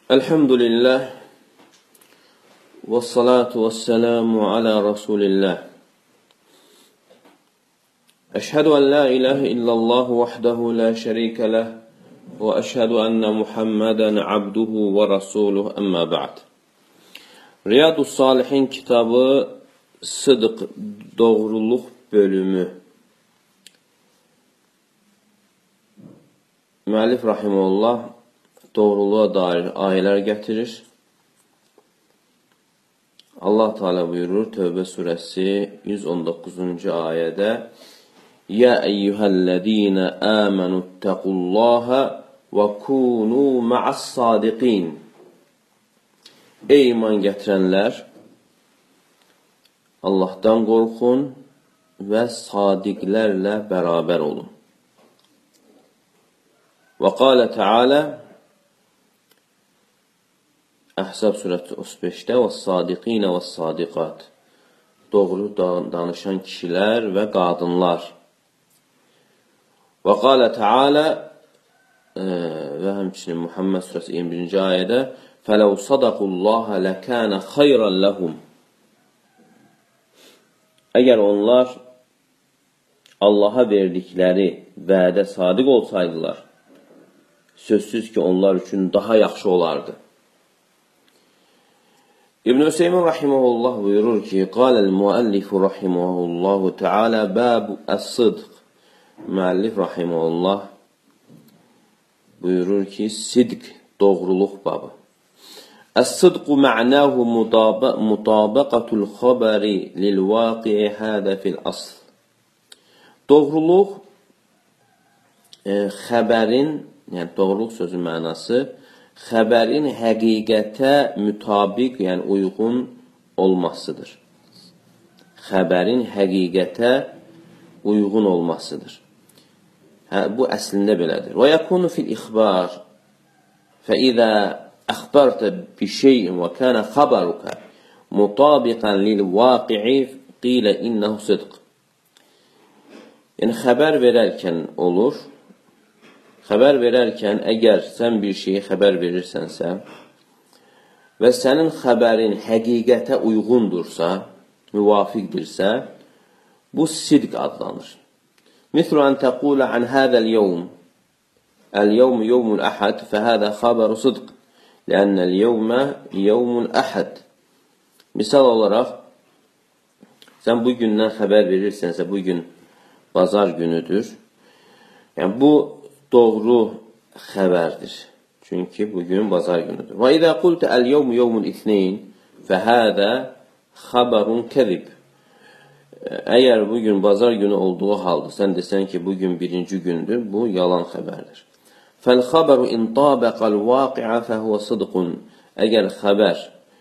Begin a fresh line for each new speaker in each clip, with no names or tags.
Elhamdülillah ve salatu ve selamu ala Resulillah. Eşhedü en la ilahe illallah vahdehu la şerike leh ve eşhedü enne Muhammeden abduhu ve rasuluhu emma ba'd. Riyadus Salihin kitabı Sıdıq, doğruluq bölümü. Müəllif rahimehullah doğruluğa dair ayələr gətirir. Allah Teala buyurur Tövbə surəsi 119-cu ayədə: "Ya eyyuhellezine amenuttaqullaha ve kunu ma'as-sadiqin." Ey iman gətirənlər, Allahdan qorxun və sadiqlərlə bərabər olun. Və qalə Teala Əhzab surəsi 35-də "Vəs-sadiqinə vəs-sadiqat." Doğru danışan kişilər və qadınlar. Və qalə Teala və həmçinin Muhammed surəsi 21-ci ayədə "Fələv sadaqullaha ləkənə xayran ləhum." Əgər onlar Allaha verdikləri vədə sadiq olsaydılar, sözsüz ki, onlar üçün daha yaxşı olardı. İbn Hüseymin rahimehullah buyurur ki, "Qalal müəllif rahimehullahu Teala babu as-sidq." Müəllif rahimehullah buyurur ki, sidq, doğruluq babı. As-sidqu ma'nahu mutabaqatul xəbəri lil-vaqi'i hada fil asl. Doğruluq xəbərin, yəni doğruluq sözün mənası xəbərin həqiqətə mütabiq, yəni uyğun olmasıdır. Xəbərin həqiqətə uyğun olmasıdır. Bu əslində belədir. Və yakunu fil ixbar. Fə izə əxbartə bi şeyin və kana xəbəruka mutabiqan lil vaqi'i qilə innehu sidq. Yəni xəbər verərkən olur. Xəbər verərkən, əgər sən bir şeyi xəbər verirsənsə və sənin xəbərin həqiqətə uyğundursa, müvafiqdirsə, bu sidq adlanır. Mislu an təqulə an hədəl yevm. Əl-yevm yevmul əhəd, fəhədə xəbəru sidq. Lənnəl yevmə yevmul əhəd. Misal olaraq, sən bu gündən xəbər verirsənsə, bu gün bazar günüdür. Yəni, bu doğru xəbərdir. Çünki bugün bazar günüdür. Və izə qultu əl-yevmu yevmul ithneyn fəhədə xəbərun kəzib. Əgər bugün bazar günü olduğu halda sən desən ki, bugün birinci gündür, bu yalan xəbərdir. Fəl-xəbəru intabəqəl vaqi'a fəhvə sıdqun. Əgər xəbər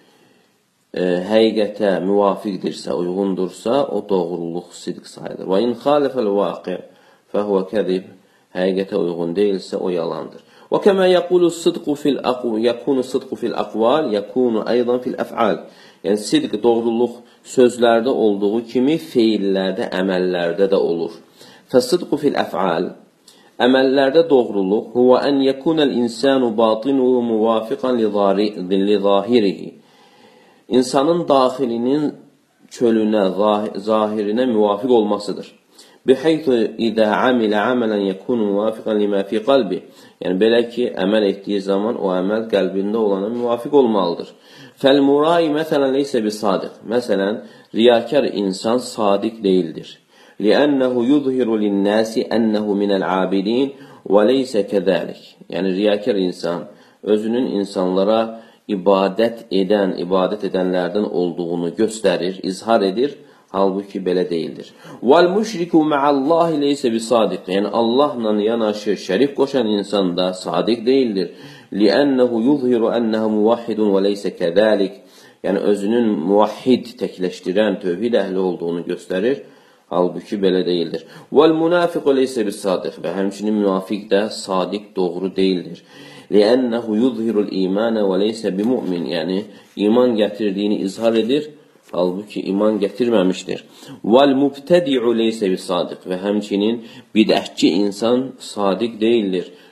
həqiqətə müvafiqdirsə, uyğundursa, o doğruluq sidq sayılır. Və in xalifəl vaqi' fəhvə kəzib. Həqiqətə uyğun deyilsə, o yalandır. Və kəmə yəqulu sidqu fil aqval, yəkunu sidqu fil aqval, yəkunu aydan fil əf'al. Yəni, sidq, doğruluq sözlərdə olduğu kimi feillərdə, əməllərdə də olur. Fəsidqu fil əf'al, əməllərdə doğruluq, huvə ən yəkunəl insanu batinuhu muvafiqan li zahirihi. İnsanın daxilinin çölünə, zahirinə müvafiq olmasıdır. Bihaythu izə amilə amələn yəkunu muvafiqan limə fi qalbi. Yəni, belə ki, əməl etdiyi zaman o əməl qəlbində olana müvafiq olmalıdır. Fəl-murai məsələn leysə bi sadiq. Məsələn, riyakar insan sadiq deyildir. Li'ənəhu yuzhiru linnəsi ənəhu minəl-abidin və leysə kəzəlik. Yəni, riyakar insan özünün insanlara ibadət edənlərdən olduğunu göstərir, izhar edir. Halbuki belə deyildir. Vəl-müşriku ma'allahi leysə bi-sadiq. Yəni, Allahla yanaşı şərif qoşan insan da sadiq deyildir. Li'ənəhu yuzhiru ənəhu muvahhidun və leysə kəzəlik. Yəni, özünün muvahhid, təkləşdirən, tövhid əhli olduğunu göstərir. Halbuki belə deyildir. Vəl-münafiqu leysə bi-sadiq. Və həmçinin münafiq də sadiq, doğru deyildir. Li'ənəhu yuzhirul imanə və leysə bi-mu'min. Yəni, iman gətirdiyini izhar edir. Halbuki iman gətirməmişdir. Vəl-mubtədi'u leysə bi-sadiq. Və həmçinin bidətçi insan sadiq deyildir.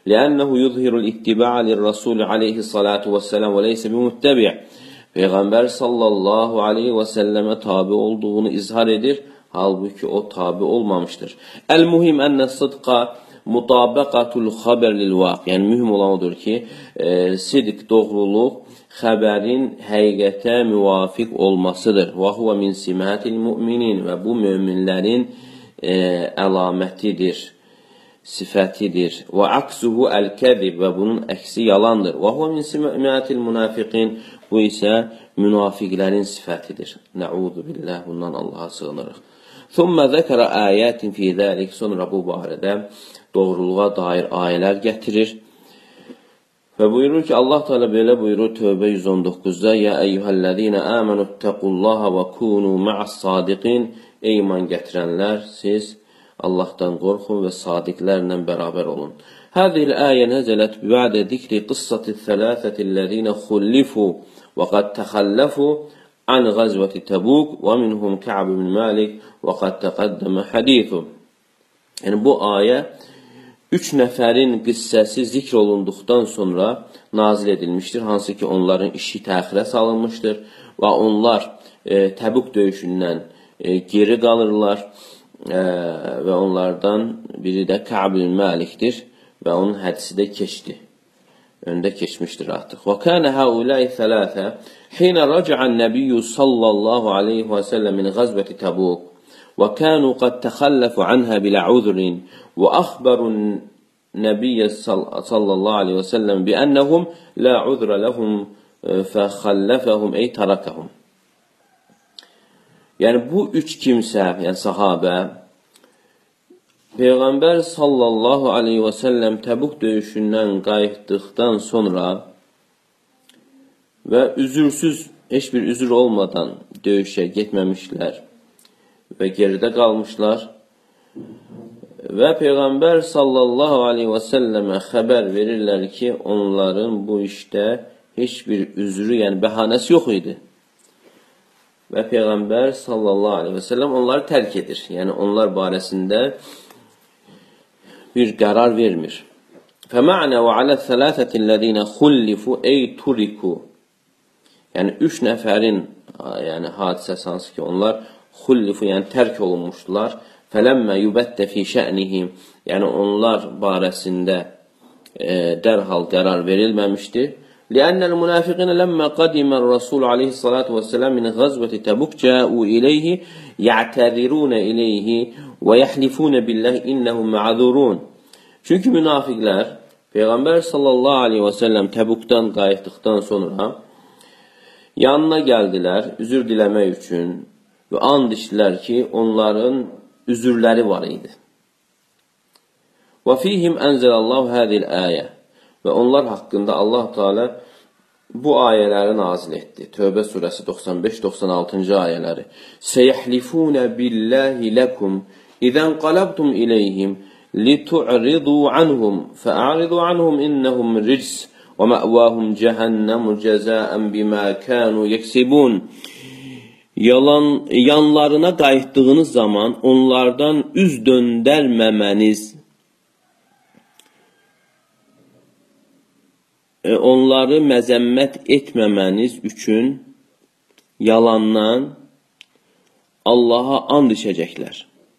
لأنه يظهر الاتباع للرسول عليه الصلاة والسلام وليس بمتبع. Peyğəmbər sallallahu aleyhi və səlləmə tabi olduğunu izhar edir, halbuki o tabi olmamışdır. El-muhim enne sıdqa mutabaqatul xəbər lil-vaqi. Yəni mühüm olan odur ki, sidq, doğruluq xəbərin həqiqətə müvafiq olmasıdır. Və huve min simatil mu'minin və bu möminlərin əlamətidir, sifətidir. Və aksuhu el-kəzib və bunun əksi yalandır. Və huve min simatil munafiqin bu isə münafiqlərin sifətidir. Nəuzu billah, bundan Allaha sığınırıq. Thumma zəkərə ayətin fi zəlik. Sonra bu barədə doğruluğa dair ayələr gətirir. Və buyurur ki, Allah Teala belə buyurur Tövbə 119-da: "Ya eyyuhellezine amenu ittaqullaha və kunu ma'as-sadiqin." Ey iman gətirənlər, siz Allahdan qorxun və sadiqlərlə bərabər olun. Həzihil ayə nəzələt bə'də zikri qıssati-thələthəti-ləzine xullifu və qad təxəlləfu an ğazvati Təbuk və minhum Ka'b ibn Malik və qad təqəddəmə hadithu. Yəni bu ayə 3 nəfərin qissəsi zikr olunduqdan sonra nazil edilmişdir, hansı ki onların işi təxirə salınmışdır və onlar Təbuk döyüşündən geri qalırlar və onlardan biri də Ka'b ibn Malikdir və onun hədisi də keçdi. Öndə keçmişdir artıq. Və kənə həuləy thələthə hinə rəcəən nəbiyyü sallallahu aleyhi və səlləm min ğazvəti Təbuk və kənu qad təxəlləfu anhə bilə udrin və əxbərun nəbiyyə sallallahu aleyhi və səlləm bi ənəhum la udrə ləhum fəxəlləfəhum ey tərəkəhum. Yəni bu 3 kimsə, yəni sahabə, Peyğəmbər sallallahu aleyhi və səlləm Təbuk döyüşündən qayıtdıqdan sonra və üzürsüz, heç bir üzür olmadan döyüşə getməmişlər və geridə qalmışlar və Peyğəmbər sallallahu aleyhi və səlləmə xəbər verirlər ki, onların bu işdə heç bir üzrü, yəni bəhanəsi yox idi. Və Peyğəmbər sallallahu aleyhi və səlləm onları tərk edir. Yəni onlar barəsində bir qərar vermir. Fəmə'nə və alə-thələthəti-ləzine xullifu ey turiku. Yəni 3 nəfərin hadisəsi hansı ki onlar xullifu, yəni tərk olunmuşdular. Fələmmə yubətdə fi şə'nihim. Yəni onlar barəsində dərhal qərar verilməmişdir. Li'annəl münafiqinə ləmmə qadimər Rasul aleyhissalatu vesselam min ğazvəti Təbuk cəu iləyhi ya'təzirunə iləyhi və yəhlifunə billəh innəhum mə'zurun. Çünki münafiqlər Peyğəmbər sallallahu aleyhi və səlləm Təbukdan qayıtdıqdan sonra yanına gəldilər üzür diləmək üçün və and içdilər ki, onların üzürləri var idi. Və fihim ənzəlallahu hədil ayə. Və onlar haqqında Allah Teala bu ayələri nazil etdi. Tövbə surəsi 95-96-cı ayələri. Seyəhlifunə billahi ləkum İzən qalabtum iləyhim litu'ridu anhum fa'aridu anhum innahum rijs və mə'vahum cəhənnəmu cəzəən bimə kənu yeksibun. Yanlarına qayıtdığınız zaman onlardan üz döndərməməniz, onları məzəmmət etməməniz üçün yalandan Allaha and içəcəklər.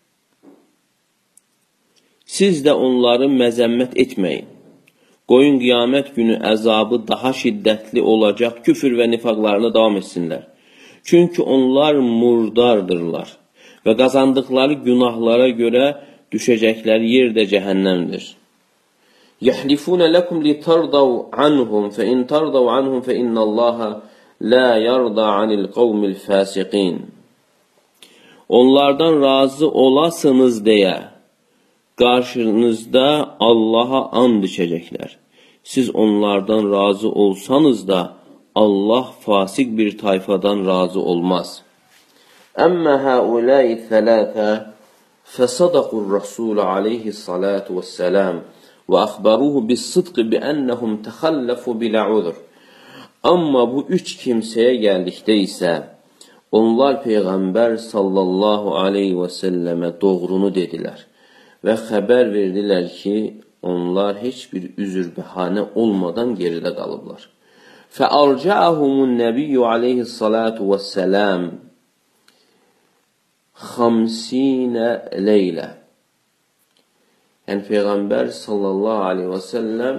Siz də onları məzəmmət etməyin. Qoyun qiyamət günü əzabı daha şiddətli olacaq küfür və nifaqlarına davam etsinlər. Çünki onlar murdardırlar və qazandıqları günahlara görə düşəcəkləri yer də cəhənnəmdir. Yəhlifunə ləkum litardav anhum fə in tardav anhum fə innallaha la yarda anil qavmil fasiqin. Onlardan razı olasınız deyə qarşınızda Allaha and içəcəklər. Siz onlardan razı olsanız da Allah fasik bir tayfadan razı olmaz. Əmmə həuləyi thələthə fəsadaqur Rasul aleyhissalatu vesselam və əxbəruhu bis-sidqi biənnəhum təxəlləfu bilə udr. Amma bu 3 kimsəyə gəldikdə isə onlar Peyğəmbər sallallahu aleyhi və səlləmə doğrunu dedilər və xəbər verdilər ki, onlar heç bir üzür bəhanə olmadan geridə qalıblar. Fəarca'ahumun nəbiyyu aleyhissalatu vəssəlam 50 leylə. Yəni Peyğəmbər sallallahu aleyhi və səlləm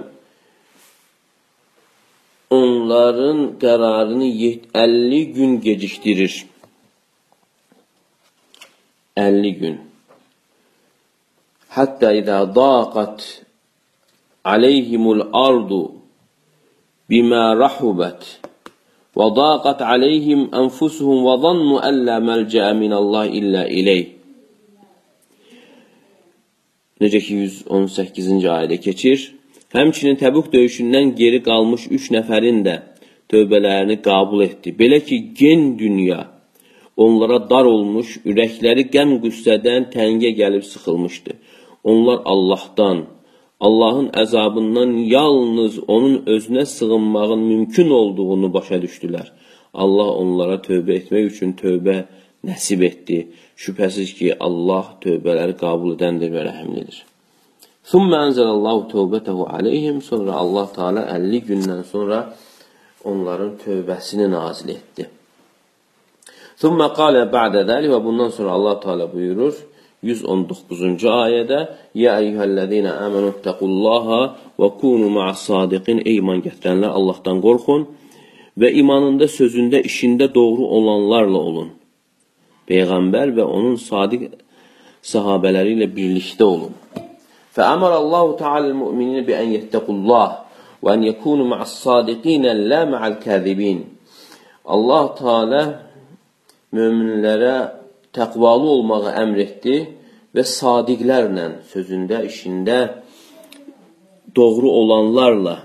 onların qərarını 50 gün gecikdirir. 50 gün. Hətta izə daqat aleyhimul ardu bimə rahubət və daqat aleyhim ənfusuhum və zannu əllə məlcəə minəllah illə iləyh. Necə ki 118-ci ayədə keçir. Həmçinin Təbuk döyüşündən geri qalmış 3 nəfərin də tövbələrini qəbul etdi. Belə ki, gen dünya onlara dar olmuş, ürəkləri qəm-qüssədən təngə gəlib sıxılmışdı. Onlar Allahdan, Allahın əzabından yalnız onun özünə sığınmağın mümkün olduğunu başa düşdülər. Allah onlara tövbə etmək üçün tövbə nəsib etdi. Şübhəsiz ki, Allah tövbələri qəbul edəndir və rəhimlidir. Thumma anzalallahu tövbətəhu aleyhim. Sonra Allah Teala 50 gündən sonra onların tövbəsini nazil etdi. Thumma qala ba'da zalik və bundan sonra Allah Teala buyurur 119-cu ayədə: "Ya eyyuhellezina amanu taqullaha və kunu ma'as-sadiqin." Ey iman gətirənlər, Allahdan qorxun və imanında, sözündə, işində doğru olanlarla olun. Peyğəmbər və onun sadiq sahabələri ilə birlikdə olun. فأمر الله تعالى المؤمنين بأن يتقوا الله وأن يكونوا مع الصادقين لا مع الكاذبين. Allah Teala möminlərə təqvalı olmağı əmr etdi və sadiqlərlə, sözündə, işində doğru olanlarla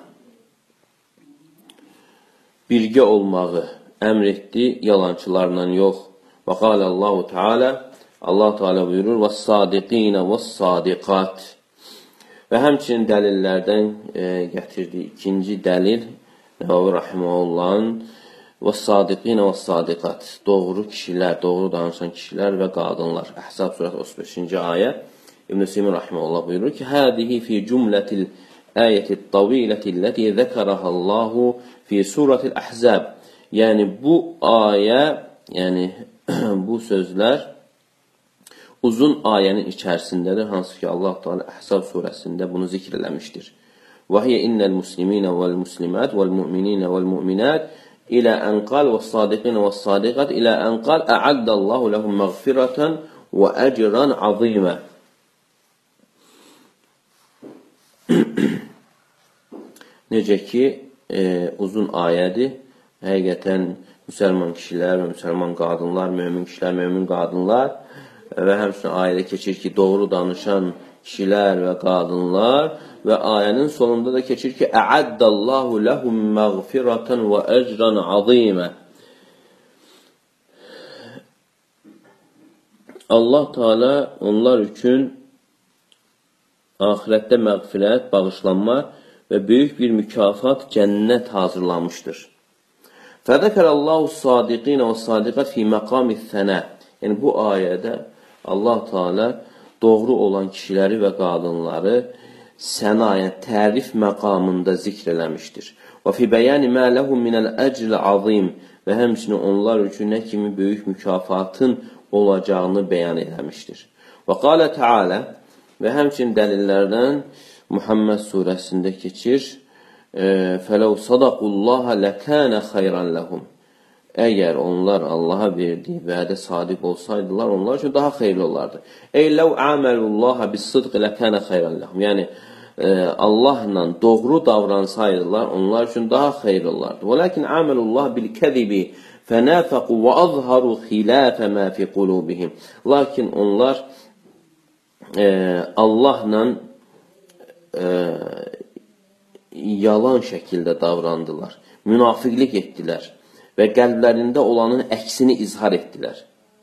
birgə olmağı əmr etdi, yalançılarla yox. Və qalə Allahu Teala, Allah Teala buyurur: "Vəs-sadiqina vəs-sadiqat." Və həmçinin dəlillərdən gətirdiyi ikinci dəlil Nəvavi rahimehullahın "Vəs-sadiqina vəs-sadiqat." Doğru kişilər, doğru danışan kişilər və qadınlar. Əhzab surəsi 35-ci ayə. İbn Seymin rahimehullah buyurur ki: "Hadihi fi cümlətil ayətit tavilətilləti zəkərəhəllahu fi suratil Ahzab." Yəni bu ayə, yəni bu sözlər uzun ayənin içərisindədir, hansı ki Allah Teala Əhzab surəsində bunu zikr eləmişdir. Və hiyə innel musliminə vəl muslimat vəl mu'minina vəl mu'minat ilə ən qal və sadiqinə və sadiqat ilə ən qal ə'addallahu ləhum məğfiratan və əcran azimə. Necə ki uzun ayədir, həqiqətən müsəlman kişilər və müsəlman qadınlar, mömin kişilər, mömin qadınlar və həmçinin ayədə keçir ki, doğru danışan kişilər və qadınlar və ayənin sonunda da keçir ki, ə'addallahu ləhum məğfiratan və əcran azimə. Allah Teala onlar üçün axirətdə məğfirət, bağışlanma və böyük bir mükafat, cənnət hazırlamışdır. Fədəkərəllahu s-sadiqinə və s-sadiqat fi məqami-th-thənə. Yəni bu ayədə Allah Teala doğru olan kişiləri və qadınları səna, yəni tərif məqamında zikr eləmişdir. Və fi bəyani mə ləhum minəl əcr azim və həmçinin onlar üçün nə kimi böyük mükafatın olacağını bəyan eləmişdir. Və qalə Teala və həmçinin dəlillərdən Muhammed surəsində keçir: "Fələv sadaqullaha ləkənə xeyran ləhum." Əgər onlar Allaha verdiyi vədə sadiq olsaydılar, onlar üçün daha xeyirli olardı. Ey ləv əməlullaha bis-sidq ləkənə xeyran ləhum. Yəni Allahla doğru davransaydılar, onlar üçün daha xeyirli olardı. Və lakin əməlullah bil-kəzibi fənafaqu və azharu xilafə mə fi qulubihim. Lakin onlar Allahla yalan şəkildə davrandılar, münafiqlik etdilər və qəlblərində olanın əksini izhar etdilər.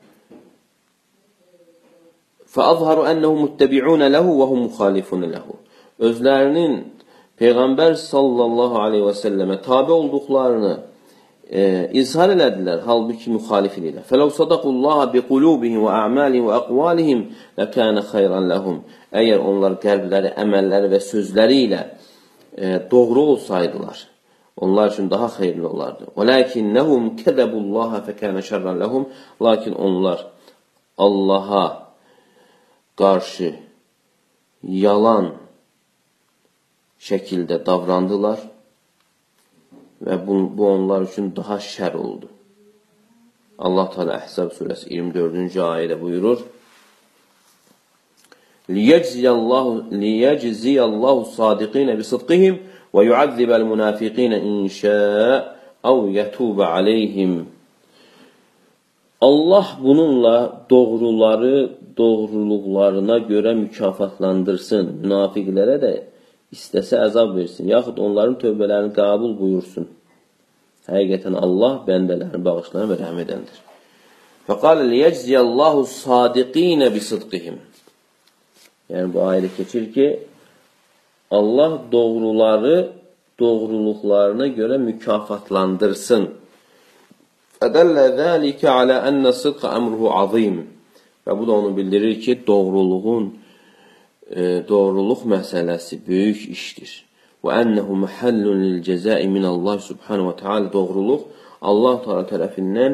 فَأَظْهَرُ أَنَّهُمْ مُتَّبِعُونَ لَهُ وَهُمْ مُخَالِفُونَ لَهُ. Özlərinin Peyğəmbər sallallahu aleyhi və səlləmə tabi olduqlarını izhar elədilər, halbuki müxalif edirlər. فَلَوْ صَدَقُوا اللّٰهَ بِقُلُوبِهِمْ وَأَعْمَالِهِمْ وَأَقْوَالِهِمْ لَكَانَ خَيْرًا لَهُمْ. Əgər onlar qəlbləri, əməlləri və sözləri ilə doğru olsaydılar, onlar üçün daha xeyirli olardı. وَلَكِنَّهُمْ كَذَبُوا اللّٰهَ فَكَانَ شَرًّا لَهُمْ. Lakin onlar Allaha qarşı yalan şəkildə davrandılar və bu onlar üçün daha şər oldu. Allah Teala Əhzab surəsi 24-cü ayədə buyurur: لِيَجْزِيَ اللّٰهُ الصَّادِقِينَ بِصِدْقِهِمْ وَيُعَذِّبَ الْمُنَافِقِينَ إِنْ شَاءَ أَوْ يَتُوبَ عَلَيْهِمْ. Allah bununla doğruları doğruluqlarına görə mükafatlandırsın. Münafiqlərə də istəsə əzab versin, yaxud onların tövbələrini qəbul buyursun. Həqiqətən Allah bəndələrini bağışlayan və rəhm edəndir. فَقَالَ لِيَجْزِيَ اللّٰهُ الصَّادِقِينَ بِصِدْقِهِمْ. Yəni bu ayədə keçir ki, Allah doğruları doğruluqlarına görə mükafatlandırsın. فَدَلَّ ذَٰلِكَ عَلَى أَنَّ الصِّدْقَ أَمْرُهُ عَظِيمٌ. Və bu da onu bildirir ki, doğruluq məsələsi böyük işdir. وَأَنَّهُ مَحَلٌّ لِلْجَزَاءِ مِنَ اللّٰهِ سُبْحَانَهُ وَتَعَالَى. Doğruluq Allah Teala tərəfindən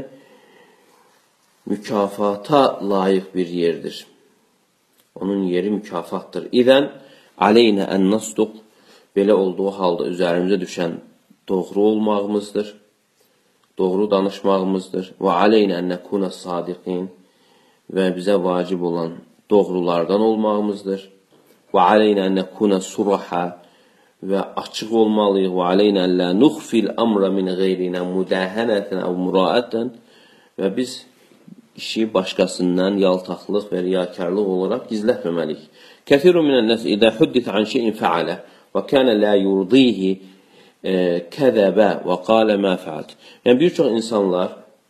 mükafata layiq bir yerdir. Onun yeri mükafatdır. İzən aleynə ən nasduq. Belə olduğu halda üzərimizə düşən doğru olmağımızdır. Doğru danışmağımızdır. Və aleynə ən nəkuna sadiqin. Və bizə vacib olan doğrulardan olmağımızdır. Və aleynə ən nəkuna suraha. Və açıq olmalıyıq. Və aleynə ən lə nuxfil amra min qeyrinə mudəhənətən əv muraətən. Və biz işi başqasından yaltaqlıq və riyakarlıq olaraq gizlətməməliyik. Kəthirun minən nəs idə huddit an şeyin fəalə və kənə lə yurdihi kəzəbə və qalə mə fəalt. Yəni bir çox insanlar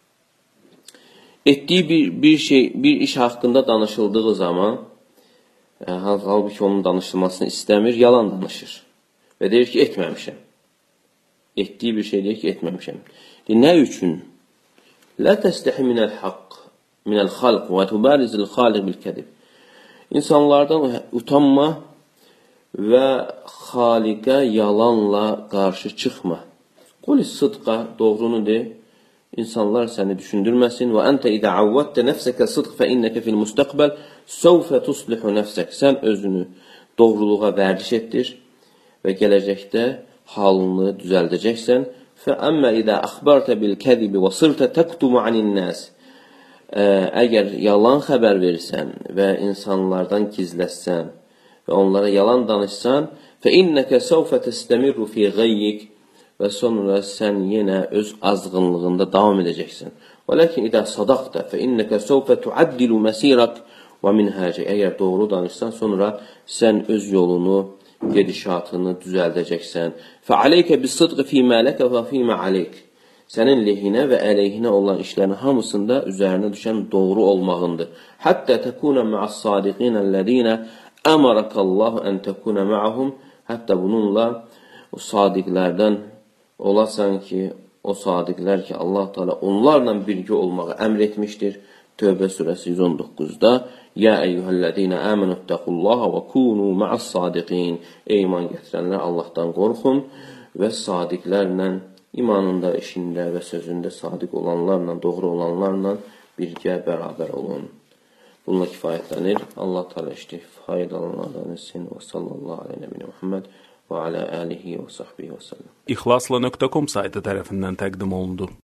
etdiyi bir iş haqqında danışıldığı zaman halbuki onun danışılmasını istəmir, yalan danışır və deyir ki, etməmişəm. Etdiyi bir şey deyir ki, etməmişəm. Nə üçün? Lə təstəhi minəl haqq minəl xalq və tübərizil xaliq bil kədib. İnsanlardan utanma və xaliqə yalanla qarşı çıxma. Qulis sıdqa, doğrunu de, insanlar səni düşündürməsin. Və əntə idə avvətdə nəfsəkə sıdq fə innəkə fil müstəqbəl səvfə tuslihu nəfsək. Sən özünü doğruluğa vərdiş etdir və gələcəkdə halını düzəldəcəksən. Fə əmmə idə əxbərtə bil kədibi və sırtə təktumu anin nəs. Əgər yalan xəbər versən və insanlardan gizləsən və onlara yalan danışsan, فَإِنَّكَ سَوْفَ تَسْتَمِرُّ فِي غَيِّكَ və sonra sən yenə öz azğınlığında davam edəcəksən. وَلَكِنْ إِذَا صَدَقْتَ فَإِنَّكَ سَوْفَ تُعَدِّلُ مَسِيرَكَ وَمِنْهَاجَ. Əgər doğru danışsan, sonra sən öz yolunu, gedişatını düzəldəcəksən. فَعَلَيْكَ بِالصِّدْقِ فِي مَا لَكَ وَفِي مَا عَلَيْكَ. Sənin lehinə və əleyhinə olan işlərin hamısında üzərinə düşən doğru olmağındır. Həttə təkuna ma'as-sadiqinəl-ləzina əmarakallahu ən təkuna ma'ahum. Hətta bununla o sadiqlərdən olasan ki, o sadiqlər ki, Allah Teala onlarla birgə olmağı əmr etmişdir. Tövbə surəsi 119-da Ya eyyuhəl-ləzina əmənuttəqullaha və kunu ma'as-sadiqin. Ey iman gətirənlər, Allahdan qorxun və sadiqlərlə imanında, işində və sözündə sadiq olanlarla, doğru olanlarla birgə bərabər olun. Bununla kifayətlənir. Allah Teala işte faydalanlardan etsin. Və sallallahu aleyhi və Muhammed və alə alihi və sahbihi və səlləm.
İxlasla.com saytı tərəfindən təqdim olundu.